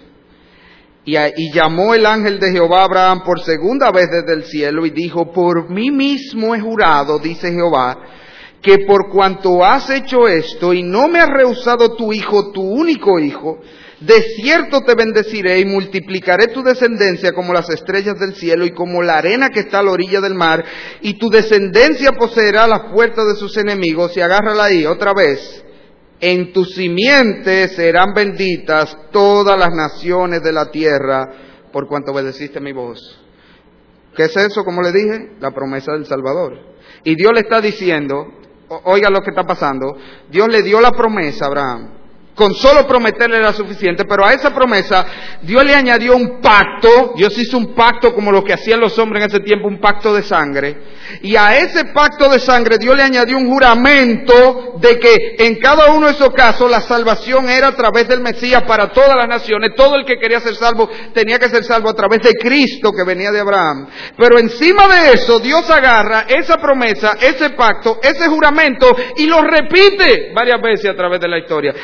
y llamó el ángel de Jehová a Abraham por segunda vez desde el cielo y dijo: por mí mismo he jurado, dice Jehová, que por cuanto has hecho esto y no me has rehusado tu hijo, tu único hijo, de cierto te bendeciré y multiplicaré tu descendencia como las estrellas del cielo y como la arena que está a la orilla del mar, y tu descendencia poseerá las puertas de sus enemigos. Y agárrala ahí otra vez: en tu simiente serán benditas todas las naciones de la tierra, por cuanto obedeciste mi voz. ¿Qué es eso? Como le dije, la promesa del Salvador. Y Dios le está diciendo, oiga lo que está pasando, Dios le dio la promesa a Abraham. Con solo prometerle era suficiente, pero a esa promesa Dios le añadió un pacto. Dios hizo un pacto como lo que hacían los hombres en ese tiempo, un pacto de sangre. Y a ese pacto de sangre Dios le añadió un juramento de que en cada uno de esos casos la salvación era a través del Mesías para todas las naciones. Todo el que quería ser salvo tenía que ser salvo a través de Cristo, que venía de Abraham. Pero encima de eso, Dios agarra esa promesa, ese pacto, ese juramento, y lo repite varias veces a través de la historia. Se lo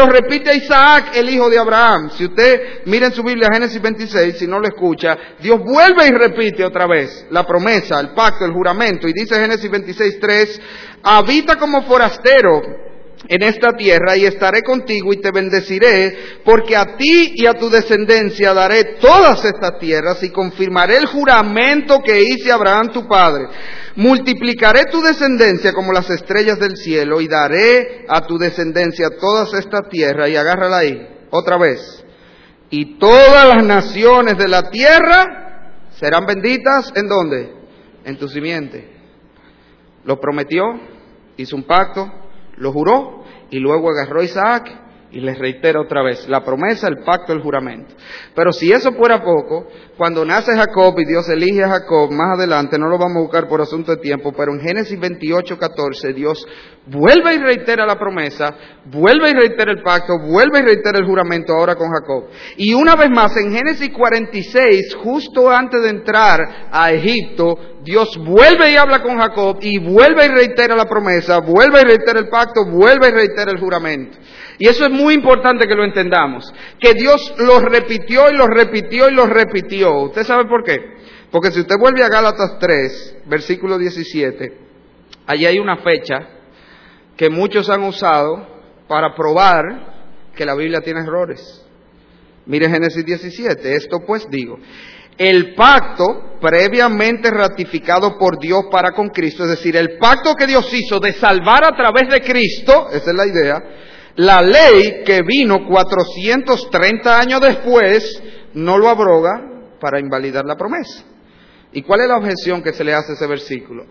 repite a Isaac, el hijo de Abraham. Si usted mira en su Biblia Génesis 26, si no lo escucha, Dios vuelve y repite otra vez la promesa, el pacto, el juramento. Y dice Génesis 26:3, habita como forastero en esta tierra y estaré contigo y te bendeciré, porque a ti y a tu descendencia daré todas estas tierras y confirmaré el juramento que hice a Abraham tu padre. Multiplicaré tu descendencia como las estrellas del cielo y daré a tu descendencia todas estas tierras. Y agárrala ahí, otra vez. Y todas las naciones de la tierra serán benditas, ¿en dónde? En tu simiente. Lo prometió, hizo un pacto, lo juró y luego agarró a Isaac y les reitera otra vez la promesa, el pacto, el juramento. Pero si eso fuera poco, cuando nace Jacob y Dios elige a Jacob, más adelante, no lo vamos a buscar por asunto de tiempo, pero en Génesis 28:14 Dios vuelve y reitera la promesa, vuelve y reitera el pacto, vuelve y reitera el juramento ahora con Jacob. Y una vez más en Génesis 46, justo antes de entrar a Egipto, Dios vuelve y habla con Jacob y vuelve y reitera la promesa, vuelve y reitera el pacto, vuelve y reitera el juramento. Y eso es muy importante que lo entendamos, que Dios lo repitió y lo repitió y lo repitió. ¿Usted sabe por qué? Porque si usted vuelve a Gálatas 3, versículo 17, allí hay una fecha que muchos han usado para probar que la Biblia tiene errores. Mire Génesis 17, esto pues digo, el pacto previamente ratificado por Dios para con Cristo, es decir, el pacto que Dios hizo de salvar a través de Cristo, esa es la idea. La ley que vino 430 años después no lo abroga para invalidar la promesa. ¿Y cuál es la objeción que se le hace a ese versículo?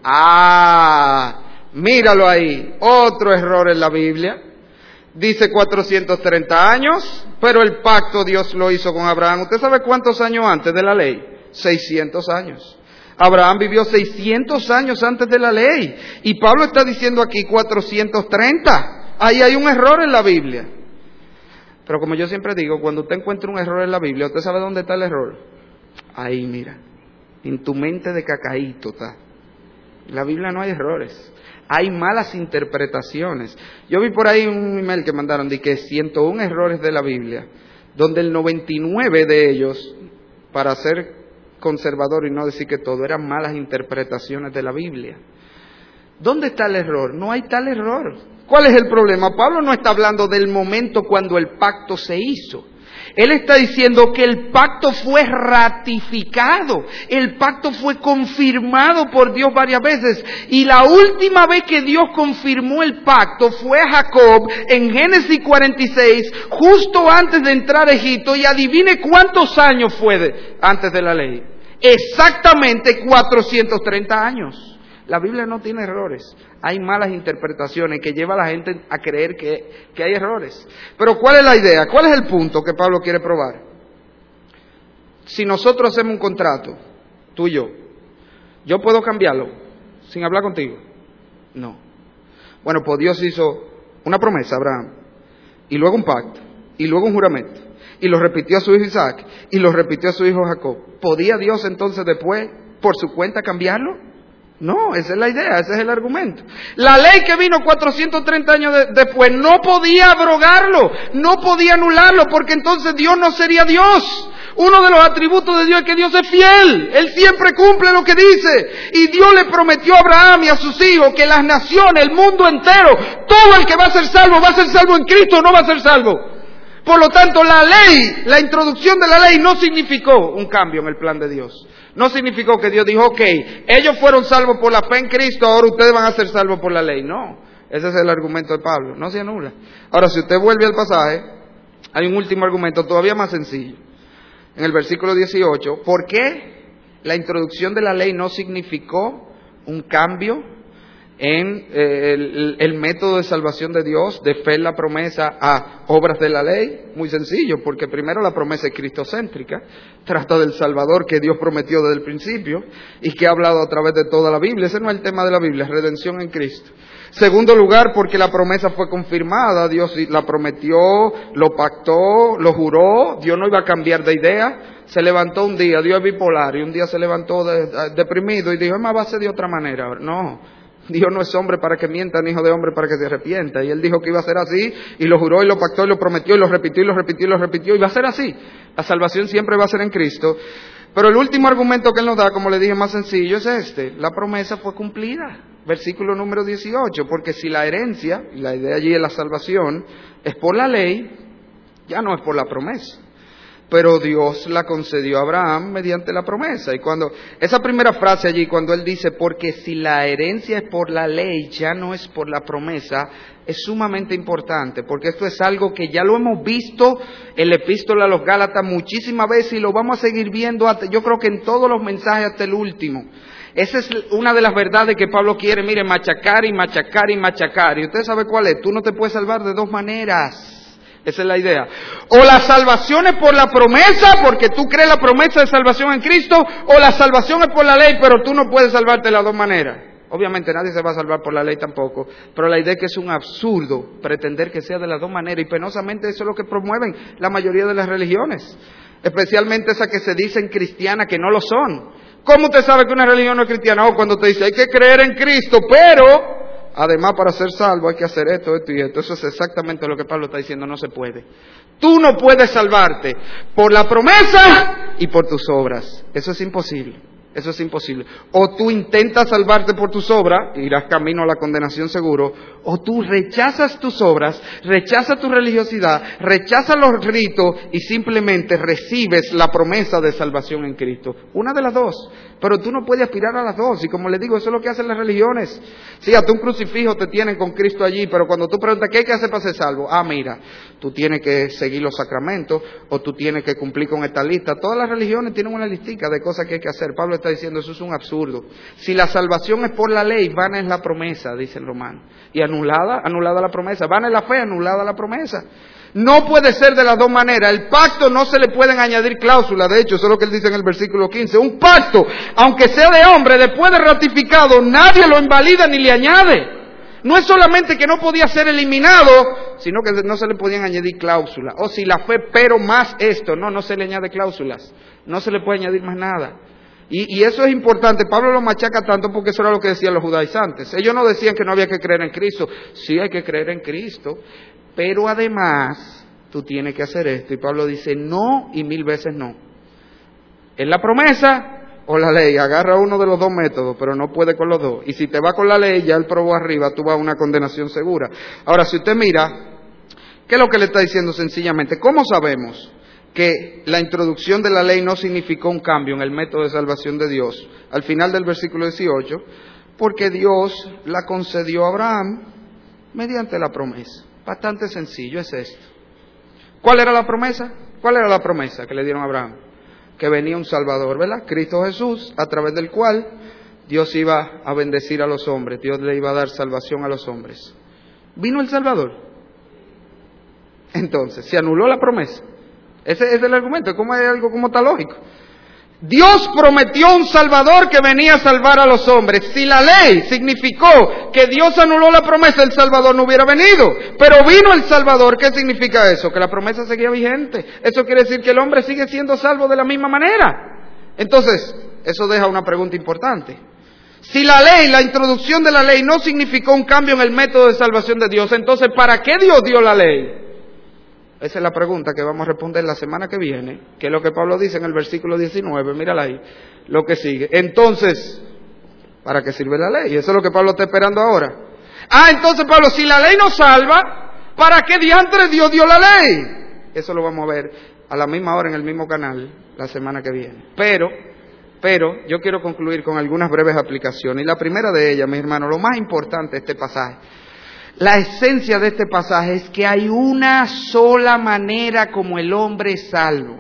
Míralo ahí, otro error en la Biblia. Dice 430 años, pero el pacto Dios lo hizo con Abraham. ¿Usted sabe cuántos años antes de la ley? 600 años. Abraham vivió 600 años antes de la ley. Y Pablo está diciendo aquí 430. Ahí hay un error en la Biblia. Pero como yo siempre digo, cuando usted encuentra un error en la Biblia, ¿usted sabe dónde está el error? Ahí, mira. En tu mente de cacaíto está. En la Biblia no hay errores. Hay malas interpretaciones. Yo vi por ahí un email que mandaron de que 101 errores de la Biblia, donde el 99 de ellos, para ser conservador y no decir que todo, eran malas interpretaciones de la Biblia. ¿Dónde está el error? No hay tal error. ¿Cuál es el problema? Pablo no está hablando del momento cuando el pacto se hizo. Él está diciendo que el pacto fue ratificado, el pacto fue confirmado por Dios varias veces. Y la última vez que Dios confirmó el pacto fue a Jacob en Génesis 46, justo antes de entrar a Egipto. Y adivine cuántos años fue antes de la ley. Exactamente 430 años. La Biblia no tiene errores. Hay malas interpretaciones que llevan a la gente a creer que hay errores. Pero ¿cuál es la idea? ¿Cuál es el punto que Pablo quiere probar? Si nosotros hacemos un contrato, tú y yo puedo cambiarlo sin hablar contigo. No. Bueno, pues Dios hizo una promesa a Abraham, y luego un pacto, y luego un juramento, y lo repitió a su hijo Isaac, y lo repitió a su hijo Jacob. ¿Podía Dios entonces después, por su cuenta, cambiarlo? No, esa es la idea, ese es el argumento. La ley que vino 430 años después no podía abrogarlo, no podía anularlo, porque entonces Dios no sería Dios. Uno de los atributos de Dios es que Dios es fiel, Él siempre cumple lo que dice. Y Dios le prometió a Abraham y a sus hijos que las naciones, el mundo entero, todo el que va a ser salvo en Cristo, no va a ser salvo. Por lo tanto, la ley, la introducción de la ley no significó un cambio en el plan de Dios. No significó que Dios dijo, ok, ellos fueron salvos por la fe en Cristo, ahora ustedes van a ser salvos por la ley. No, ese es el argumento de Pablo, no se anula. Ahora, si usted vuelve al pasaje, hay un último argumento todavía más sencillo. En el versículo 18, ¿por qué la introducción de la ley no significó un cambio en el método de salvación de Dios, de fe en la promesa a obras de la ley? Muy sencillo, porque primero la promesa es cristocéntrica, trata del Salvador que Dios prometió desde el principio y que ha hablado a través de toda la Biblia. Ese no es el tema de la Biblia, es redención en Cristo. Segundo lugar, porque la promesa fue confirmada, Dios la prometió, lo pactó, lo juró, Dios no iba a cambiar de idea. Se levantó un día, Dios es bipolar, y un día se levantó deprimido y dijo, es más, va a ser de otra manera. No, Dios no es hombre para que mienta, ni hijo de hombre para que se arrepienta. Y Él dijo que iba a ser así, y lo juró, y lo pactó, y lo prometió, y lo repitió, y lo repitió, y lo repitió, y va a ser así. La salvación siempre va a ser en Cristo. Pero el último argumento que Él nos da, como le dije, más sencillo, es este. La promesa fue cumplida. Versículo número 18. Porque si la herencia, y la idea allí es la salvación, es por la ley, ya no es por la promesa. Pero Dios la concedió a Abraham mediante la promesa. Y cuando esa primera frase allí, cuando Él dice, porque si la herencia es por la ley, ya no es por la promesa, es sumamente importante, porque esto es algo que ya lo hemos visto en la epístola a los Gálatas muchísimas veces y lo vamos a seguir viendo, yo creo que en todos los mensajes hasta el último. Esa es una de las verdades que Pablo quiere, mire, machacar y machacar y machacar. Y usted sabe cuál es, tú no te puedes salvar de dos maneras. Esa es la idea. O la salvación es por la promesa, porque tú crees la promesa de salvación en Cristo, o la salvación es por la ley, pero tú no puedes salvarte de las dos maneras. Obviamente nadie se va a salvar por la ley tampoco, pero la idea es que es un absurdo pretender que sea de las dos maneras, y penosamente eso es lo que promueven la mayoría de las religiones, especialmente esas que se dicen cristianas que no lo son. ¿Cómo usted sabe que una religión no es cristiana? O cuando te dice hay que creer en Cristo, pero además, para ser salvo hay que hacer esto, esto y esto. Eso es exactamente lo que Pablo está diciendo, no se puede. Tú no puedes salvarte por la promesa y por tus obras. Eso es imposible. Eso es imposible. O tú intentas salvarte por tus obras, irás camino a la condenación seguro, o tú rechazas tus obras, rechazas tu religiosidad, rechazas los ritos y simplemente recibes la promesa de salvación en Cristo. Una de las dos. Pero tú no puedes aspirar a las dos. Y como les digo, eso es lo que hacen las religiones. Sí, hasta un crucifijo te tienen con Cristo allí, pero cuando tú preguntas, ¿qué hay que hacer para ser salvo? Ah, mira, tú tienes que seguir los sacramentos, o tú tienes que cumplir con esta lista. Todas las religiones tienen una listica de cosas que hay que hacer. Pablo está diciendo, eso es un absurdo. Si la salvación es por la ley, vana es la promesa, dice el romano. Y anulada la promesa. Vana es la fe, anulada la promesa. No puede ser de las dos maneras. El pacto no se le pueden añadir cláusulas. De hecho, eso es lo que él dice en el versículo 15. Un pacto, aunque sea de hombre, después de ratificado, nadie lo invalida ni le añade. No es solamente que no podía ser eliminado, sino que no se le podían añadir cláusulas. O si la fe, pero más esto. No se le añade cláusulas. No se le puede añadir más nada. Y eso es importante. Pablo lo machaca tanto porque eso era lo que decían los judaizantes. Ellos no decían que no había que creer en Cristo. Sí hay que creer en Cristo. Pero además, tú tienes que hacer esto. Y Pablo dice no y 1000 veces no. ¿Es la promesa o la ley? Agarra uno de los dos métodos, pero no puede con los dos. Y si te va con la ley, ya él probó arriba, tú vas a una condenación segura. Ahora, si usted mira, ¿qué es lo que le está diciendo sencillamente? ¿Cómo sabemos que la introducción de la ley no significó un cambio en el método de salvación de Dios? Al final del versículo 18, porque Dios la concedió a Abraham mediante la promesa. Bastante sencillo es esto. ¿Cuál era la promesa? ¿Cuál era la promesa que le dieron a Abraham? Que venía un Salvador, ¿verdad? Cristo Jesús, a través del cual Dios iba a bendecir a los hombres, Dios le iba a dar salvación a los hombres. ¿Vino el Salvador? Entonces, se anuló la promesa. Ese es el argumento, ¿cómo hay algo como tan lógico? Dios prometió un Salvador que venía a salvar a los hombres. Si la ley significó que Dios anuló la promesa, el Salvador no hubiera venido. Pero vino el Salvador. ¿Qué significa eso? Que la promesa seguía vigente. Eso quiere decir que el hombre sigue siendo salvo de la misma manera. Entonces, eso deja una pregunta importante. Si la ley, la introducción de la ley no significó un cambio en el método de salvación de Dios, entonces ¿para qué Dios dio la ley? Esa es la pregunta que vamos a responder la semana que viene, que es lo que Pablo dice en el versículo 19, mírala ahí, lo que sigue. Entonces, ¿para qué sirve la ley? Eso es lo que Pablo está esperando ahora. Entonces Pablo, si la ley nos salva, ¿para qué diantres Dios dio la ley? Eso lo vamos a ver a la misma hora en el mismo canal la semana que viene. Pero yo quiero concluir con algunas breves aplicaciones. Y la primera de ellas, mis hermanos, lo más importante de este pasaje, la esencia de este pasaje es que hay una sola manera como el hombre es salvo.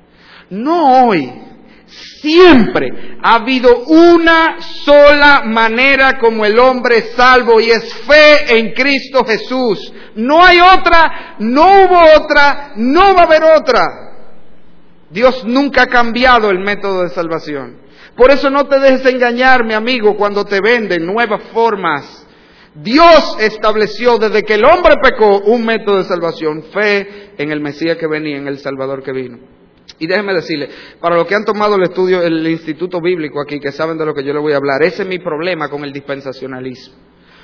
No hoy, siempre ha habido una sola manera como el hombre es salvo y es fe en Cristo Jesús. No hay otra, no hubo otra, no va a haber otra. Dios nunca ha cambiado el método de salvación. Por eso no te dejes engañar, mi amigo, cuando te venden nuevas formas. Dios estableció desde que el hombre pecó un método de salvación, fe en el Mesías que venía, en el Salvador que vino. Y déjenme decirle, para los que han tomado el estudio, el instituto bíblico aquí, que saben de lo que yo les voy a hablar, ese es mi problema con el dispensacionalismo.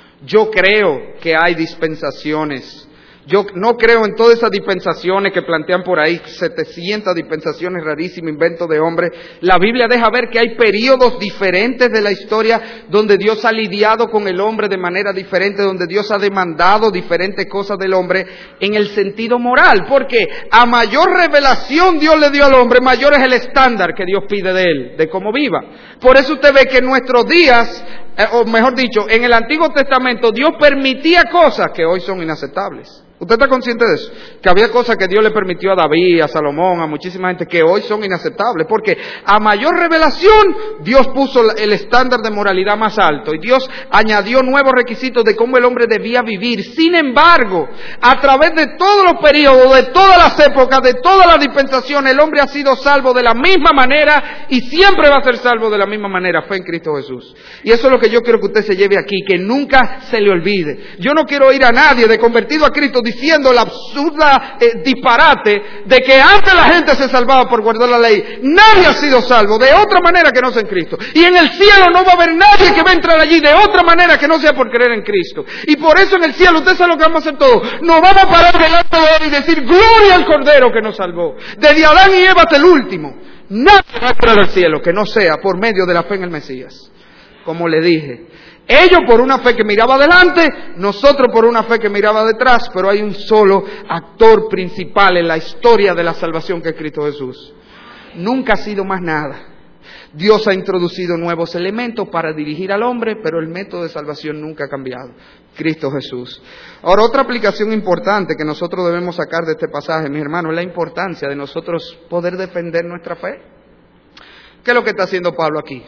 Yo creo que hay dispensaciones. Yo no creo en todas esas dispensaciones que plantean por ahí, 700 dispensaciones, rarísimo invento de hombre. La Biblia deja ver que hay periodos diferentes de la historia donde Dios ha lidiado con el hombre de manera diferente, donde Dios ha demandado diferentes cosas del hombre en el sentido moral. Porque a mayor revelación Dios le dio al hombre, mayor es el estándar que Dios pide de él, de cómo viva. Por eso usted ve que en nuestros días, o mejor dicho, en el Antiguo Testamento Dios permitía cosas que hoy son inaceptables. ¿Usted está consciente de eso? Que había cosas que Dios le permitió a David, a Salomón, a muchísima gente que hoy son inaceptables. Porque a mayor revelación, Dios puso el estándar de moralidad más alto. Y Dios añadió nuevos requisitos de cómo el hombre debía vivir. Sin embargo, a través de todos los periodos, de todas las épocas, de todas las dispensaciones, el hombre ha sido salvo de la misma manera y siempre va a ser salvo de la misma manera. Fe en Cristo Jesús. Y eso es lo que yo quiero que usted se lleve aquí, que nunca se le olvide. Yo no quiero oír a nadie de convertido a Cristo diciendo el absurda disparate de que antes la gente se salvaba por guardar la ley. Nadie ha sido salvo de otra manera que no sea en Cristo. Y en el cielo no va a haber nadie que va a entrar allí de otra manera que no sea por creer en Cristo. Y por eso en el cielo, usted sabe lo que vamos a hacer todos. Nos vamos a parar delante de Él y decir, gloria al Cordero que nos salvó. Desde Adán y Eva hasta el último. Nadie va a entrar al cielo que no sea por medio de la fe en el Mesías. Como le dije, ellos por una fe que miraba adelante, nosotros por una fe que miraba detrás, pero hay un solo actor principal en la historia de la salvación que es Cristo Jesús. Nunca ha sido más nada. Dios ha introducido nuevos elementos para dirigir al hombre, pero el método de salvación nunca ha cambiado. Cristo Jesús. Ahora, otra aplicación importante que nosotros debemos sacar de este pasaje, mis hermanos, es la importancia de nosotros poder defender nuestra fe. ¿Qué es lo que está haciendo Pablo aquí?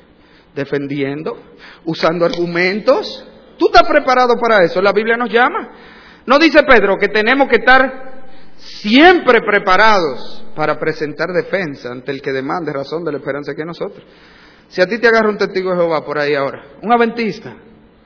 Defendiendo, usando argumentos. ¿Tú estás preparado para eso? La Biblia nos llama. ¿No dice Pedro que tenemos que estar siempre preparados para presentar defensa ante el que demande razón de la esperanza que hay en nosotros? Si a ti te agarra un testigo de Jehová por ahí ahora, un adventista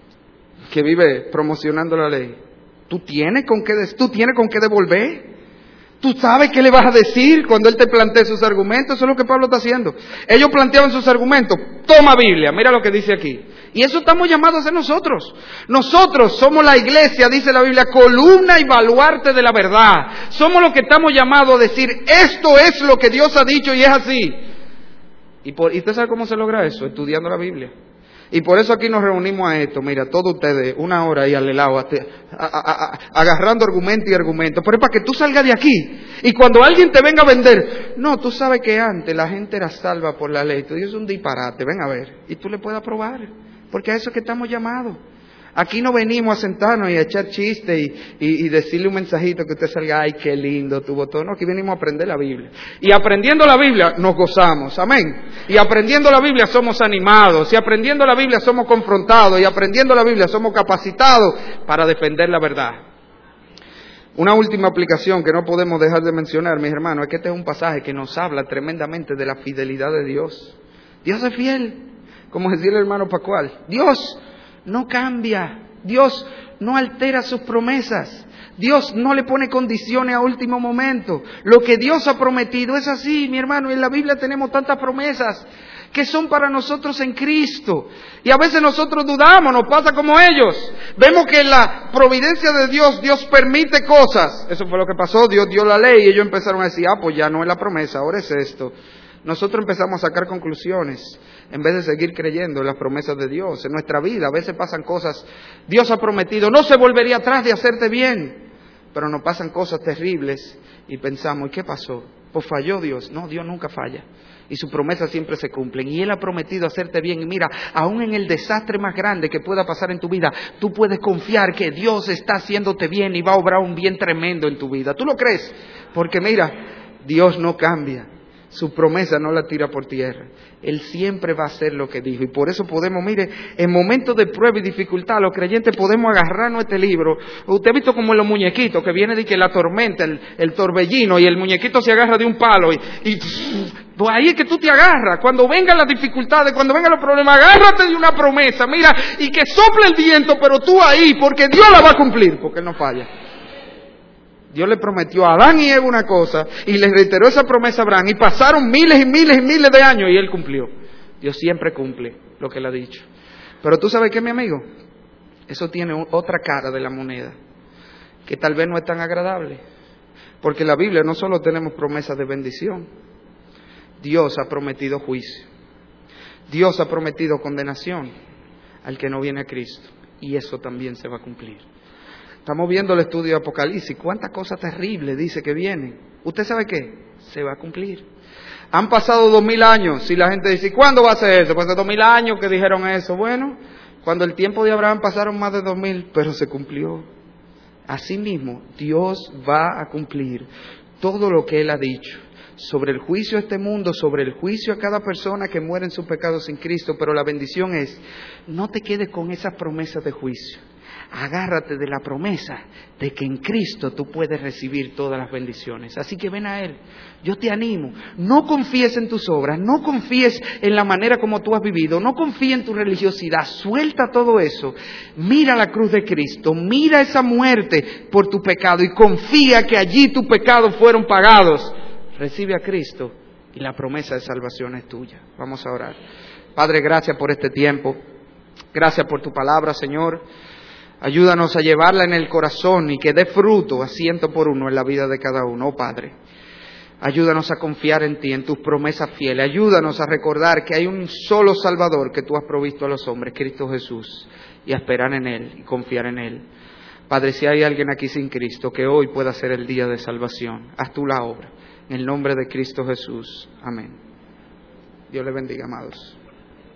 que vive promocionando la ley, ¿tú tienes con qué devolver? ¿Tú sabes qué le vas a decir cuando él te plantee sus argumentos? Eso es lo que Pablo está haciendo. Ellos planteaban sus argumentos. Toma Biblia, mira lo que dice aquí. Y eso estamos llamados a hacer nosotros. Nosotros somos la iglesia, dice la Biblia, columna y baluarte de la verdad. Somos los que estamos llamados a decir, esto es lo que Dios ha dicho y es así. ¿Y usted sabe cómo se logra eso? Estudiando la Biblia. Y por eso aquí nos reunimos a esto, mira, todos ustedes, 1 hora ahí al lado, agarrando argumento y argumento, pero es para que tú salgas de aquí. Y cuando alguien te venga a vender, no, tú sabes que antes la gente era salva por la ley, tú dices un disparate, ven a ver, y tú le puedes aprobar, porque a eso es que estamos llamados. Aquí no venimos a sentarnos y a echar chistes y decirle un mensajito que usted salga, ay, qué lindo tu botón. No, aquí venimos a aprender la Biblia. Y aprendiendo la Biblia nos gozamos, amén. Y aprendiendo la Biblia somos animados. Y aprendiendo la Biblia somos confrontados. Y aprendiendo la Biblia somos capacitados para defender la verdad. Una última aplicación que no podemos dejar de mencionar, mis hermanos, es que este es un pasaje que nos habla tremendamente de la fidelidad de Dios. Dios es fiel, como decía el hermano Pascual. Dios no cambia, Dios no altera sus promesas, Dios no le pone condiciones a último momento. Lo que Dios ha prometido es así, mi hermano, y en la Biblia tenemos tantas promesas que son para nosotros en Cristo. Y a veces nosotros dudamos, nos pasa como ellos. Vemos que en la providencia de Dios, Dios permite cosas. Eso fue lo que pasó, Dios dio la ley y ellos empezaron a decir, pues ya no es la promesa, ahora es esto. Nosotros empezamos a sacar conclusiones en vez de seguir creyendo en las promesas de Dios. En nuestra vida a veces pasan cosas, Dios ha prometido, no se volvería atrás de hacerte bien, pero nos pasan cosas terribles y pensamos, ¿y qué pasó? Pues falló Dios. No, Dios nunca falla y sus promesas siempre se cumplen y Él ha prometido hacerte bien. Y mira, aún en el desastre más grande que pueda pasar en tu vida, tú puedes confiar que Dios está haciéndote bien y va a obrar un bien tremendo en tu vida. ¿Tú lo crees? Porque mira, Dios no cambia. Su promesa no la tira por tierra. Él siempre va a hacer lo que dijo. Y por eso podemos, mire, en momentos de prueba y dificultad, los creyentes podemos agarrarnos este libro. Usted ha visto como en los muñequitos, que viene de que la tormenta, el torbellino, y el muñequito se agarra de un palo. Y pues ahí es que tú te agarras. Cuando vengan las dificultades, cuando vengan los problemas, agárrate de una promesa. Mira, y que sople el viento, pero tú ahí, porque Dios la va a cumplir, porque Él no falla. Dios le prometió a Adán y Eva una cosa y le reiteró esa promesa a Abraham y pasaron miles y miles y miles de años y Él cumplió. Dios siempre cumple lo que Él ha dicho. Pero tú sabes qué, mi amigo, eso tiene otra cara de la moneda que tal vez no es tan agradable. Porque en la Biblia no solo tenemos promesas de bendición, Dios ha prometido juicio. Dios ha prometido condenación al que no viene a Cristo. Y eso también se va a cumplir. Estamos viendo el estudio de Apocalipsis. ¿Cuántas cosas terribles dice que vienen? ¿Usted sabe qué? Se va a cumplir. Han pasado 2000 años y la gente dice, ¿cuándo va a ser eso? Pues hace 2000 años que dijeron eso. Bueno, cuando el tiempo de Abraham pasaron más de 2000, pero se cumplió. Asimismo, Dios va a cumplir todo lo que Él ha dicho sobre el juicio a este mundo, sobre el juicio a cada persona que muere en sus pecados sin Cristo. Pero la bendición es, no te quedes con esas promesas de juicio. Agárrate de la promesa de que en Cristo tú puedes recibir todas las bendiciones. Así que ven a Él. Yo te animo. No confíes en tus obras, no confíes en la manera como tú has vivido, no confíes en tu religiosidad. Suelta todo eso. Mira la cruz de Cristo, mira esa muerte por tu pecado y confía que allí tus pecados fueron pagados. Recibe a Cristo y la promesa de salvación es tuya. Vamos a orar. Padre, gracias por este tiempo. Gracias por tu palabra, Señor. Ayúdanos a llevarla en el corazón y que dé fruto a 100 por uno en la vida de cada uno, oh Padre. Ayúdanos a confiar en ti, en tus promesas fieles. Ayúdanos a recordar que hay un solo Salvador que tú has provisto a los hombres, Cristo Jesús, y a esperar en Él y confiar en Él. Padre, si hay alguien aquí sin Cristo, que hoy pueda ser el día de salvación. Haz tú la obra. En el nombre de Cristo Jesús. Amén. Dios les bendiga, amados.